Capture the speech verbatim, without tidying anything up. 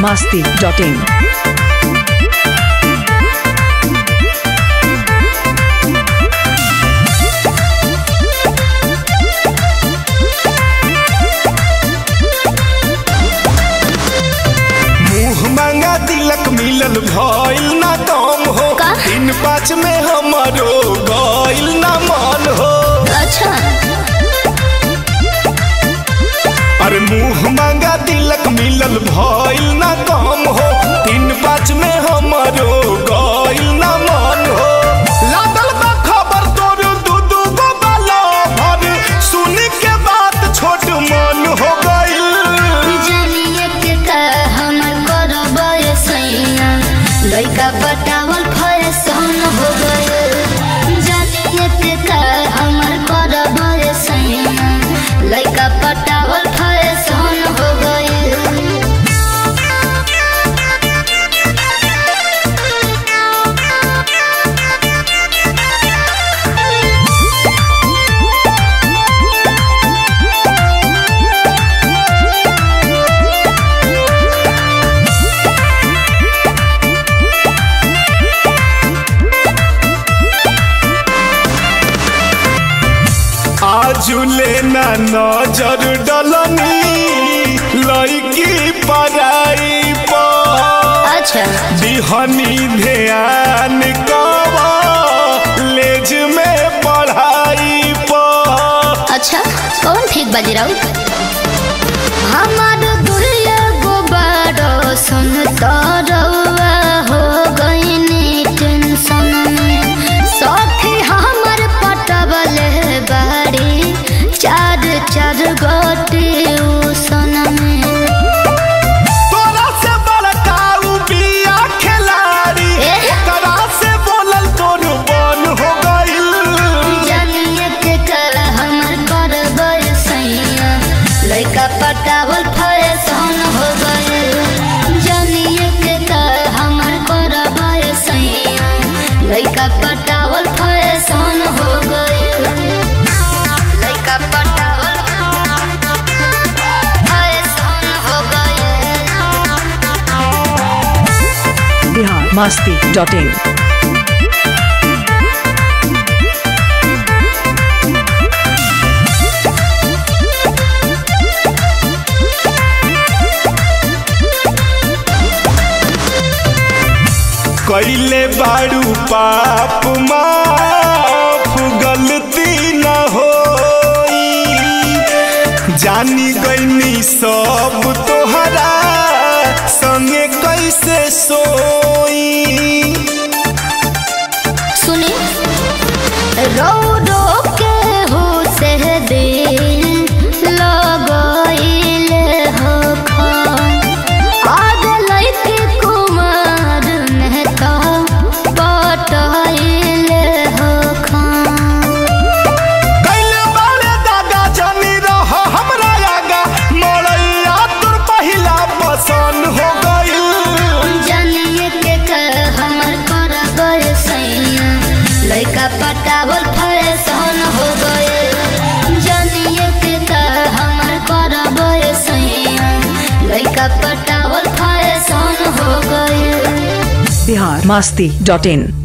masti dot in. तिलक मिलल भइल ना दम हो तीन पाँच में हमारो गइल ना मन हो। अच्छा अरे मुँह मांगा तिलक मिलल भइल ना दम हो तीन पाँच में हमारो गइल ना मन हो। लागल बा खबर तोर दू दू गो बाला भर सुन के बात छोट मन हो गइल। लइका पटावल फैशन हो गए जानिए के का हमर करब रे सैया लइका पटावल फैशन हो गए। आजुले ना नजर डलनी लइकी पराई पर अच्छा दिहनी ध्यान कवा लेज में पढ़ाई पर। अच्छा कौन ठीक बाजी राउ हमार दुरिया गोबारो सुन तरवा हो गईनी टेंशन में सखी हमर पटबल बाड़ी चार चार गोटी उसन में। तोरा से बड़का उ बिया खिलाड़ी ओकरा से बोलल तोर बन हो गइल। जानिए के कर हमर करब सैया लइका पटावल फैशन हो गइल। जानिए के कर हमर करब सैया लइका पटावल फैशन हो गइल। लइका पटावल फैशन हो गइल। Bihar masti dot in. कैले बारू पाप माफ गलती न होई जानी गईनी सब तोहरा संगे कैसे सोई। सुनी रो रो के हो से दिल लगइल हो खान आग लइके कुमार में तो पटाइल हो खान। कैले बारे दागा जानी रह हमरा आगा मरैया तोर पहिला पसंद हो गइल। जानिए के कर हमर करब सैया लइका पटावल फैशन हो गए। जानिए के कर हमर करब सैया लइका पटावल फैशन हो गए। Bihar masti dot in.